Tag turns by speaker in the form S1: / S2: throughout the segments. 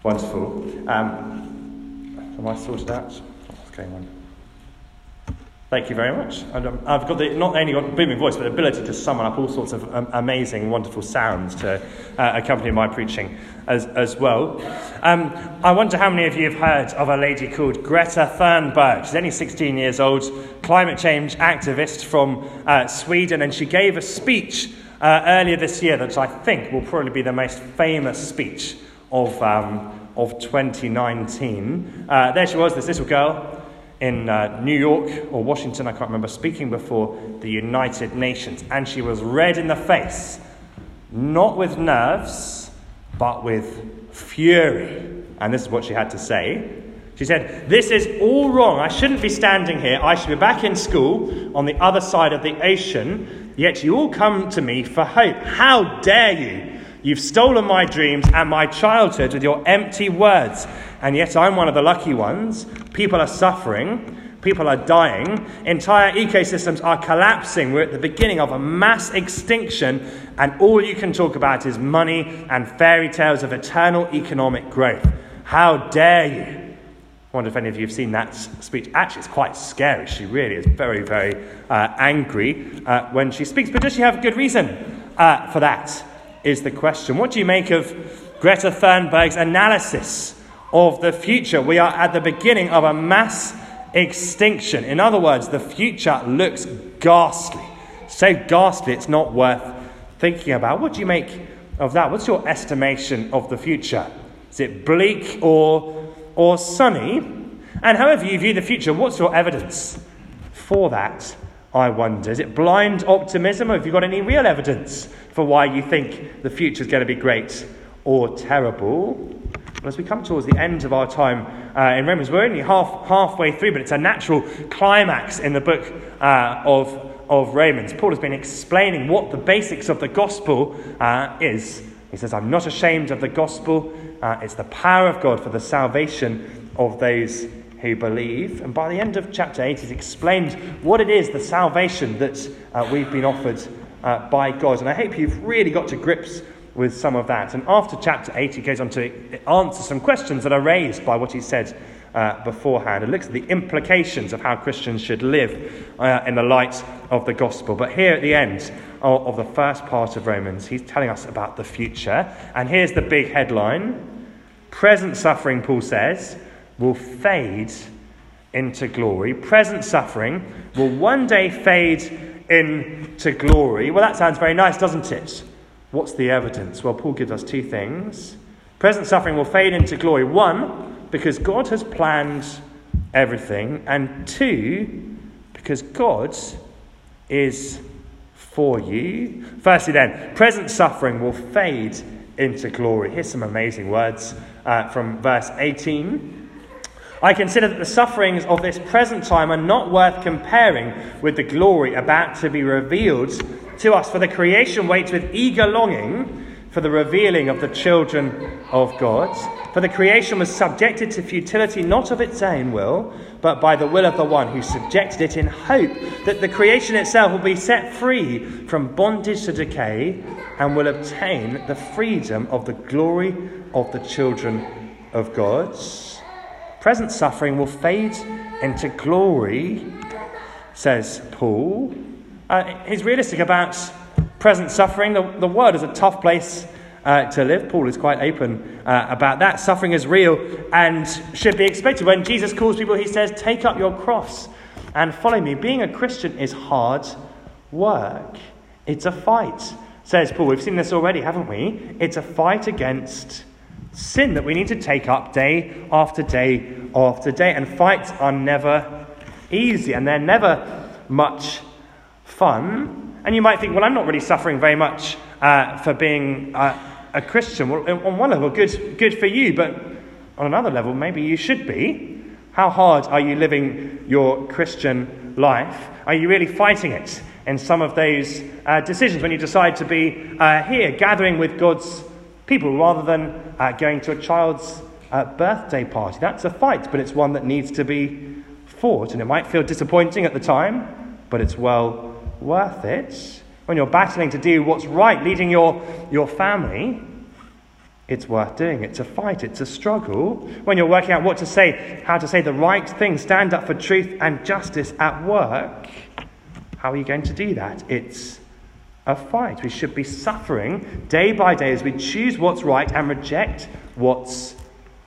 S1: Wonderful. Am I sorted out? What's going on? Thank you very much. I've got not only got booming voice, but the ability to summon up all sorts of amazing, wonderful sounds to accompany my preaching as well. I wonder how many of you have heard of a lady called Greta Thunberg. She's only 16 years old, climate change activist from Sweden, and she gave a speech earlier this year that I think will probably be the most famous speech of 2019. There she was, this little girl in New York or Washington, I can't remember, speaking before the United Nations. And she was red in the face, not with nerves, but with fury. And this is what she had to say. She said, "This is all wrong. I shouldn't be standing here. I should be back in school on the other side of the ocean. Yet you all come to me for hope. How dare you? You've stolen my dreams and my childhood with your empty words. And yet I'm one of the lucky ones. People are suffering. People are dying. Entire ecosystems are collapsing. We're at the beginning of a mass extinction. And all you can talk about is money and fairy tales of eternal economic growth. How dare you?" I wonder if any of you have seen that speech. Actually, it's quite scary. She really is very, very angry when she speaks. But does she have good reason for that? Is the question. What do you make of Greta Thunberg's analysis of the future? We are at the beginning of a mass extinction. In other words, the future looks ghastly. So ghastly, it's not worth thinking about. What do you make of that? What's your estimation of the future? Is it bleak or sunny? And however you view the future, what's your evidence for that, I wonder? Is it blind optimism, or have you got any real evidence for why you think the future is going to be great or terrible? Well, as we come towards the end of our time in Romans, we're only halfway through, but it's a natural climax in the book of Romans. Paul has been explaining what the basics of the gospel is. He says, "I'm not ashamed of the gospel. It's the power of God for the salvation of those who believe." And by the end of chapter 8, he's explained what it is, the salvation that we've been offered by God. And I hope you've really got to grips with some of that. And after chapter 8, he goes on to answer some questions that are raised by what he said beforehand, and looks at the implications of how Christians should live in the light of the gospel. But here at the end of the first part of Romans, he's telling us about the future. And here's the big headline. Present suffering, Paul says, will fade into glory. Present suffering will one day fade into glory. Well, that sounds very nice, doesn't it? What's the evidence? Well, Paul gives us two things. Present suffering will fade into glory. One, because God has planned everything. And two, because God is for you. Firstly then, present suffering will fade into glory. Here's some amazing words from verse 18. "I consider that the sufferings of this present time are not worth comparing with the glory about to be revealed to us. For the creation waits with eager longing for the revealing of the children of God. For the creation was subjected to futility, not of its own will, but by the will of the one who subjected it, in hope that the creation itself will be set free from bondage to decay and will obtain the freedom of the glory of the children of God." Present suffering will fade into glory, says Paul. He's realistic about present suffering. The world is a tough place to live. Paul is quite open about that. Suffering is real and should be expected. When Jesus calls people, he says, "Take up your cross and follow me." Being a Christian is hard work. It's a fight, says Paul. We've seen this already, haven't we? It's a fight against sin that we need to take up day after day after day. And fights are never easy, and they're never much fun. And you might think, well, I'm not really suffering very much for being a Christian. Well, on one level, good for you, but on another level, maybe you should be. How hard are you living your Christian life? Are you really fighting it in some of those decisions when you decide to be here, gathering with God's people, rather than going to a child's birthday party? That's a fight, but it's one that needs to be fought. And it might feel disappointing at the time, but it's well worth it. When you're battling to do what's right, leading your family, it's worth doing. It's a fight. It's a struggle. When you're working out what to say, how to say the right thing, stand up for truth and justice at work, how are you going to do that? It's a fight. We should be suffering day by day as we choose what's right and reject what's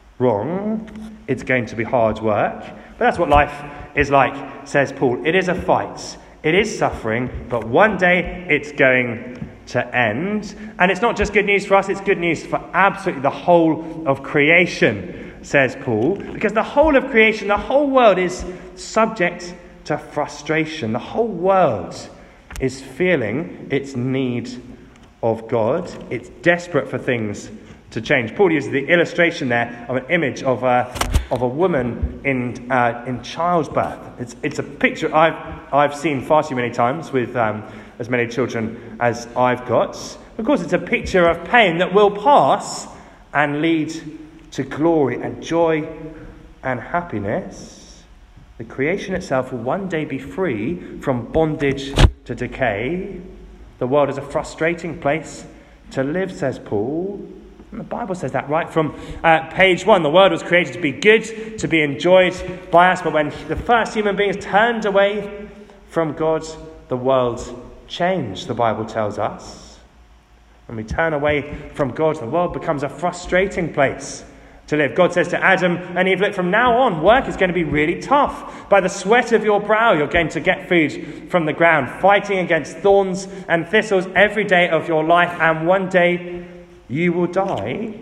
S1: wrong. It's going to be hard work. But that's what life is like, says Paul. It is a fight. It is suffering, but one day it's going to end. And it's not just good news for us, it's good news for absolutely the whole of creation, says Paul. Because the whole of creation, the whole world is subject to frustration. The whole world is feeling its need of God. It's desperate for things to change. Paul uses the illustration there of an image of a woman in childbirth. It's a picture I've seen far too many times with as many children as I've got. Of course, it's a picture of pain that will pass and lead to glory and joy and happiness. The creation itself will one day be free from bondage to decay. The world is a frustrating place to live, says Paul. And the Bible says that right from page 1. The world was created to be good, to be enjoyed by us. But when the first human beings turned away from God, the world changed, the Bible tells us. When we turn away from God, the world becomes a frustrating place to live. God says to Adam and Eve, look, from now on, work is going to be really tough. By the sweat of your brow, you're going to get food from the ground, fighting against thorns and thistles every day of your life. And one day you will die.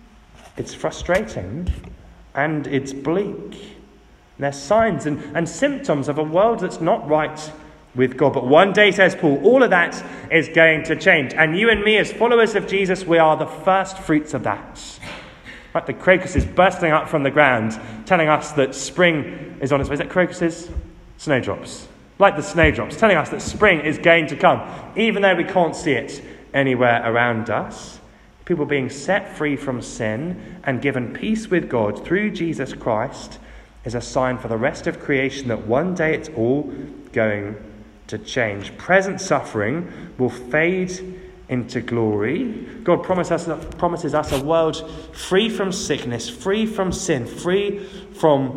S1: It's frustrating and it's bleak. And there's signs and symptoms of a world that's not right with God. But one day, says Paul, all of that is going to change. And you and me, as followers of Jesus, we are the first fruits of that. Like the crocuses bursting up from the ground, telling us that spring is on its way. Is that crocuses? Snowdrops. Like the snowdrops, telling us that spring is going to come, even though we can't see it anywhere around us. People being set free from sin and given peace with God through Jesus Christ is a sign for the rest of creation that one day it's all going to change. Present suffering will fade into glory. God promises us a world free from sickness, free from sin, free from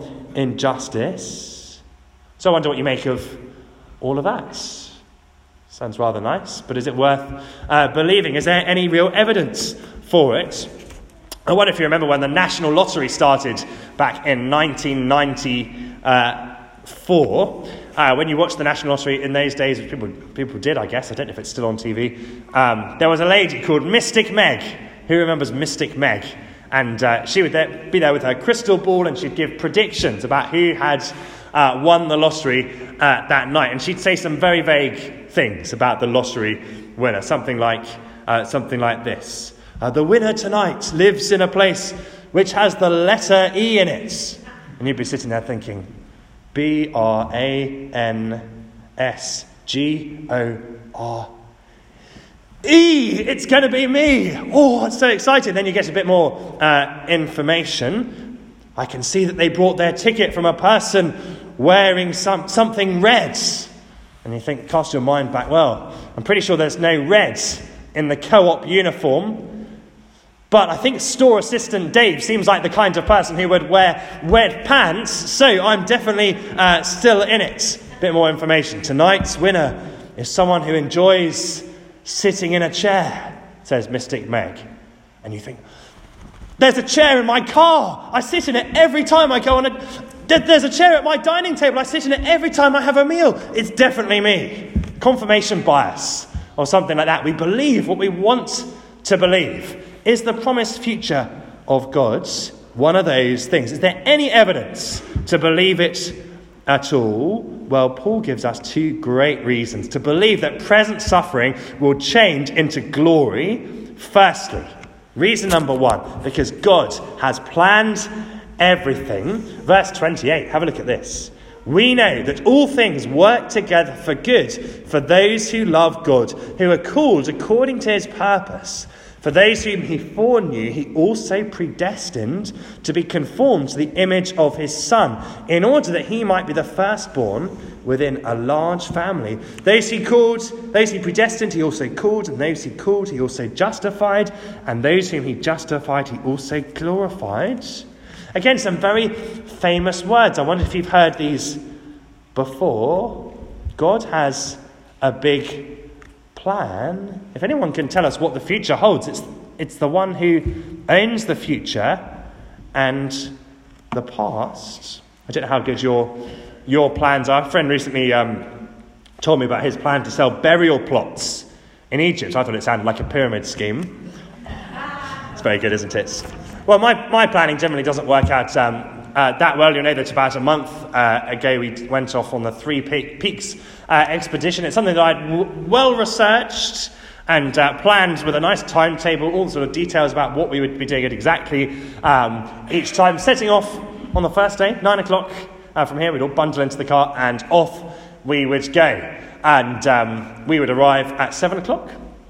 S1: injustice. So I wonder what you make of all of that. Sounds rather nice, but is it worth believing? Is there any real evidence for it? I wonder if you remember when the National Lottery started back in 1994. When you watched the National Lottery in those days, which people did, I guess. I don't know if it's still on TV. There was a lady called Mystic Meg. Who remembers Mystic Meg? And she would be there with her crystal ball, and she'd give predictions about who had won the lottery that night. And she'd say some very vague things about the lottery winner. Something like this. The winner tonight lives in a place which has the letter E in it. And you'd be sitting there thinking, BRANSGORE. It's going to be me. Oh, it's so exciting. Then you get a bit more information. I can see that they brought their ticket from a person wearing something red. And you think, cast your mind back, well, I'm pretty sure there's no red in the co-op uniform. But I think store assistant Dave seems like the kind of person who would wear red pants, so I'm definitely still in it. Bit more information. Tonight's winner is someone who enjoys sitting in a chair, says Mystic Meg. And you think, there's a chair in my car. I sit in it every time I go on there's a chair at my dining table. I sit in it every time I have a meal. It's definitely me. Confirmation bias or something like that. We believe what we want to believe. Is the promised future of God one of those things? Is there any evidence to believe it at all? Well, Paul gives us two great reasons to believe that present suffering will change into glory. Firstly, reason number one, because God has planned everything. Verse 28, have a look at this. We know that all things work together for good for those who love God, who are called according to his purpose. For those whom he foreknew, he also predestined to be conformed to the image of his Son, in order that he might be the firstborn within a large family. Those he predestined, he also called, and those he called, he also justified, and those whom he justified, he also glorified. Again, some very famous words. I wonder if you've heard these before. God has a big plan. If anyone can tell us what the future holds, it's the one who owns the future and the past. I don't know how good your plans are. A friend recently told me about his plan to sell burial plots in Egypt. I thought it sounded like a pyramid scheme. It's very good, isn't it? Well, my planning generally doesn't work out that well. You'll know that about a month ago we went off on the Three Peaks expedition. It's something that I'd well researched and planned with a nice timetable, all the sort of details about what we would be doing at exactly each time. Setting off on the first day, 9 o'clock from here, we'd all bundle into the car and off we would go. And we would arrive at 7 o'clock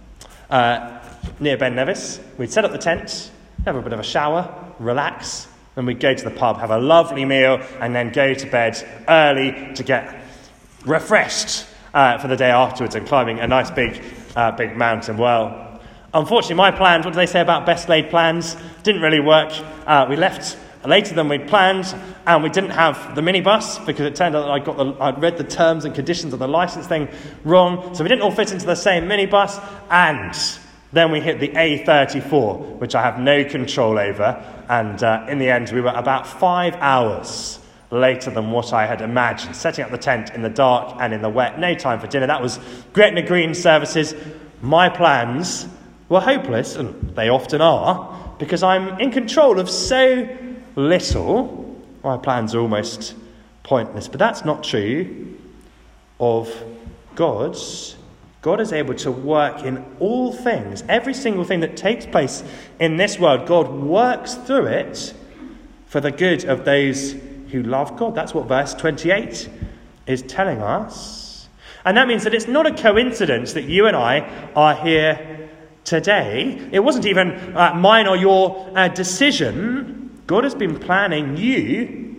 S1: near Ben Nevis. We'd set up the tent, have a bit of a shower, relax, then we'd go to the pub, have a lovely meal, and then go to bed early to get refreshed for the day afterwards and climbing a nice big mountain. Well, unfortunately, my plans, what do they say about best laid plans? Didn't really work. We left later than we'd planned, and we didn't have the minibus because it turned out that I'd read the terms and conditions of the license thing wrong, so we didn't all fit into the same minibus, and then we hit the A34, which I have no control over, and in the end we were about 5 hours later than what I had imagined, setting up the tent in the dark and in the wet, no time for dinner. That was Gretna Green Services. My plans were hopeless, and they often are, because I'm in control of so little. My plans are almost pointless, but that's not true of God. God is able to work in all things. Every single thing that takes place in this world, God works through it for the good of those who love God. That's what verse 28 is telling us. And that means that it's not a coincidence that you and I are here today. It wasn't even mine or your decision. God has been planning you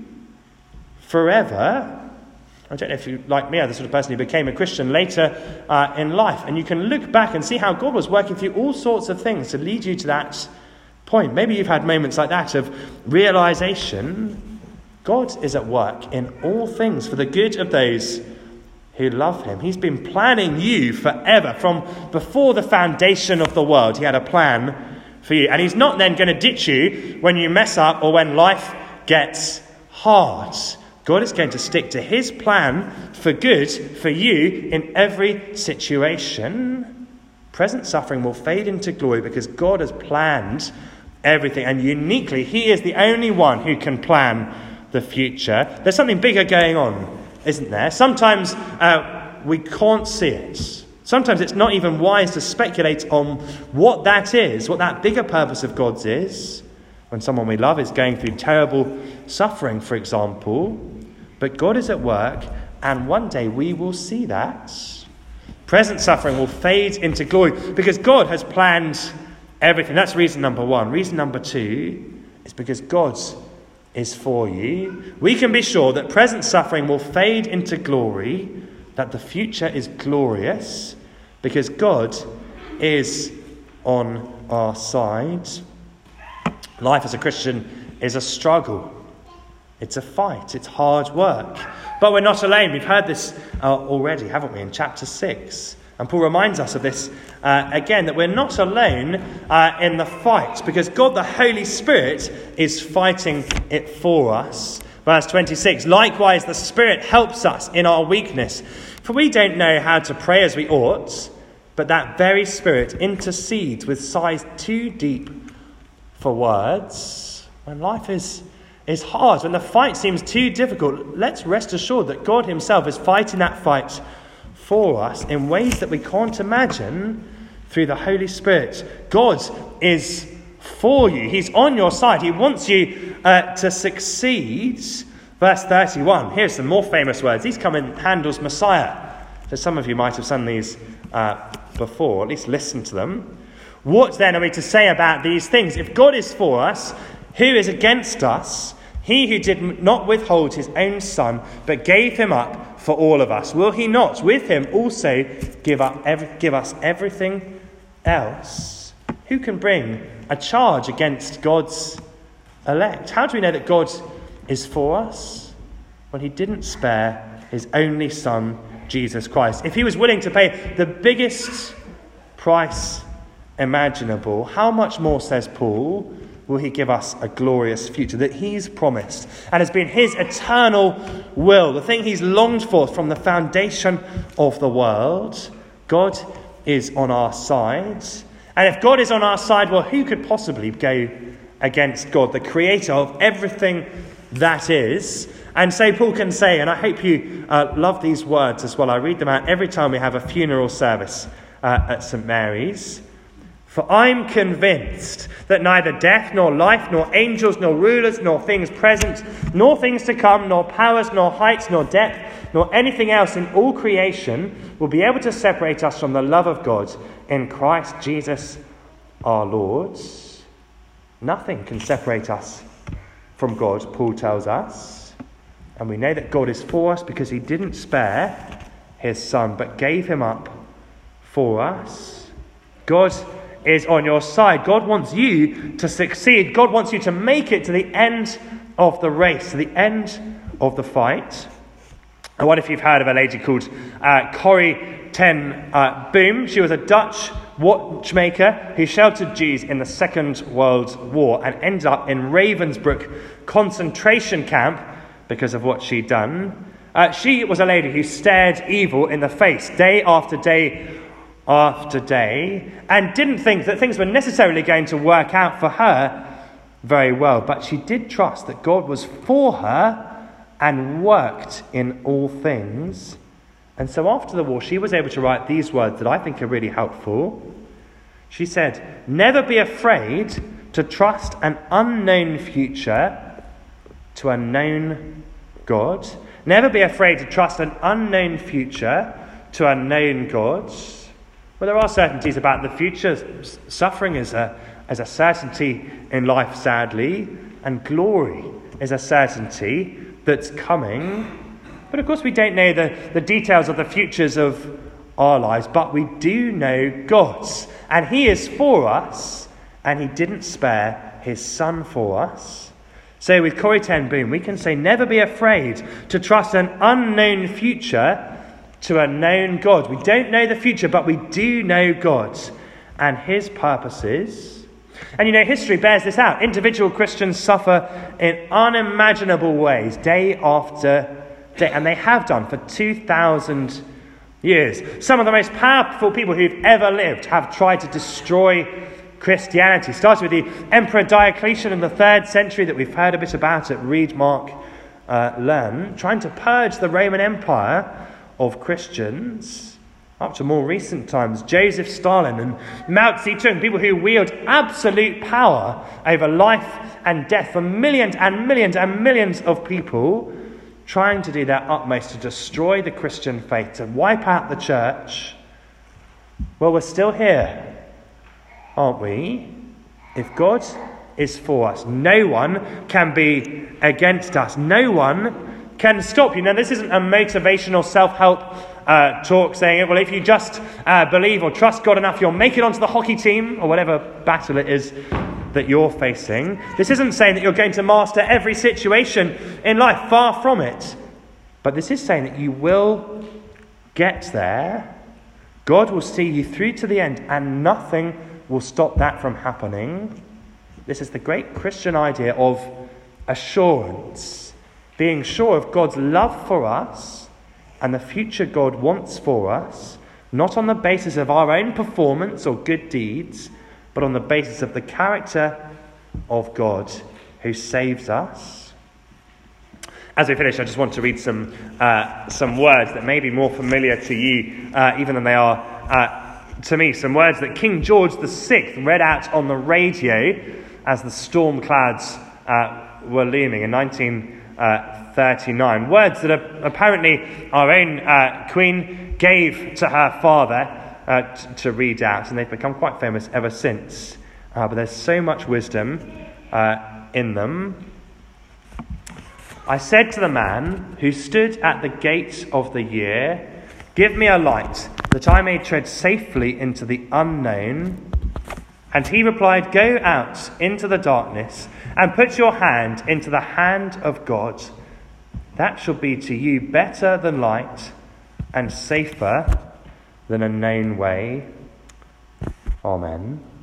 S1: forever. I don't know if you, like me, are the sort of person who became a Christian later in life. And you can look back and see how God was working through all sorts of things to lead you to that point. Maybe you've had moments like that of realization. God is at work in all things for the good of those who love him. He's been planning you forever. From before the foundation of the world, he had a plan for you. And he's not then going to ditch you when you mess up or when life gets hard. God is going to stick to his plan for good for you in every situation. Present suffering will fade into glory because God has planned everything. And uniquely, he is the only one who can plan the future. There's something bigger going on, isn't there? Sometimes we can't see it. Sometimes it's not even wise to speculate on what that is, what that bigger purpose of God's is. When someone we love is going through terrible suffering, for example. But God is at work, and one day we will see that. Present suffering will fade into glory because God has planned everything. That's reason number one. Reason number two is because God is for you. We can be sure that present suffering will fade into glory, that the future is glorious, because God is on our side. Life as a Christian is a struggle. It's a fight. It's hard work. But we're not alone. We've heard this already, haven't we, in chapter 6. And Paul reminds us of this again, that we're not alone in the fight, because God, the Holy Spirit, is fighting it for us. Verse 26, likewise the Spirit helps us in our weakness, for we don't know how to pray as we ought, but that very Spirit intercedes with sighs too deep for words. When life is hard, when the fight seems too difficult, let's rest assured that God himself is fighting that fight for us in ways that we can't imagine through the Holy Spirit. God is for you. He's on your side. He wants you to succeed. Verse 31. Here's some more famous words. These come in Handel's Messiah. So some of you might have sung these before, at least listen to them. What then are we to say about these things? If God is for us, who is against us? He who did not withhold his own Son, but gave him up for all of us, will he not with him also give us everything else? Who can bring a charge against God's elect? How do we know that God is for us? Well, he didn't spare his only Son, Jesus Christ. If he was willing to pay the biggest price imaginable, how much more, says Paul, will he give us a glorious future that he's promised and has been his eternal will, the thing he's longed for from the foundation of the world. God is on our side. And if God is on our side, well, who could possibly go against God, the creator of everything that is? And so Paul can say, and I hope you love these words as well. I read them out every time we have a funeral service at St. Mary's. For I'm convinced that neither death, nor life, nor angels, nor rulers, nor things present, nor things to come, nor powers, nor heights, nor depth, nor anything else in all creation will be able to separate us from the love of God in Christ Jesus our Lord. Nothing can separate us from God, Paul tells us. And we know that God is for us because he didn't spare his Son, but gave him up for us. God is on your side. God wants you to succeed. God wants you to make it to the end of the race, to the end of the fight. I wonder if you've heard of a lady called Corrie ten Boom. She was a Dutch watchmaker who sheltered Jews in the Second World War and ended up in Ravensbrück concentration camp because of what she'd done. She was a lady who stared evil in the face day after day after day, and didn't think that things were necessarily going to work out for her very well. But she did trust that God was for her and worked in all things. And so after the war, she was able to write these words that I think are really helpful. She said, "Never be afraid to trust an unknown future to a known God." Never be afraid to trust an unknown future to a known God. Well, there are certainties about the future. Suffering is a certainty in life, sadly, and glory is a certainty that's coming. But of course, we don't know the details of the futures of our lives, but we do know God's. And he is for us, and he didn't spare his Son for us. So with Corrie ten Boom, we can say, never be afraid to trust an unknown future to a known God. We don't know the future, but we do know God and his purposes. And history bears this out. Individual Christians suffer in unimaginable ways, day after day, and they have done for 2,000 years. Some of the most powerful people who've ever lived have tried to destroy Christianity. Started with the Emperor Diocletian in the 3rd century that we've heard a bit about at Read, Mark, Learn, trying to purge the Roman Empire of Christians, up to more recent times, Joseph Stalin and Mao Zedong, people who wield absolute power over life and death for millions and millions and millions of people, trying to do their utmost to destroy the Christian faith, to wipe out the church. Well, we're still here, aren't we? If God is for us, no one can be against us. No one can stop you. Now, this isn't a motivational self-help talk saying, well, if you just believe or trust God enough, you'll make it onto the hockey team or whatever battle it is that you're facing. This isn't saying that you're going to master every situation in life. Far from it. But this is saying that you will get there. God will see you through to the end, and nothing will stop that from happening. This is the great Christian idea of assurance. Being sure of God's love for us and the future God wants for us, not on the basis of our own performance or good deeds, but on the basis of the character of God who saves us. As we finish, I just want to read some words that may be more familiar to you even than they are to me. Some words that King George VI read out on the radio as the storm clouds were looming in 1939. Words that apparently our own Queen gave to her father to read out, and they've become quite famous ever since. But there's so much wisdom in them. I said to the man who stood at the gate of the year, "Give me a light, that I may tread safely into the unknown." And he replied, "Go out into the darkness and put your hand into the hand of God. That shall be to you better than light and safer than a known way." Amen.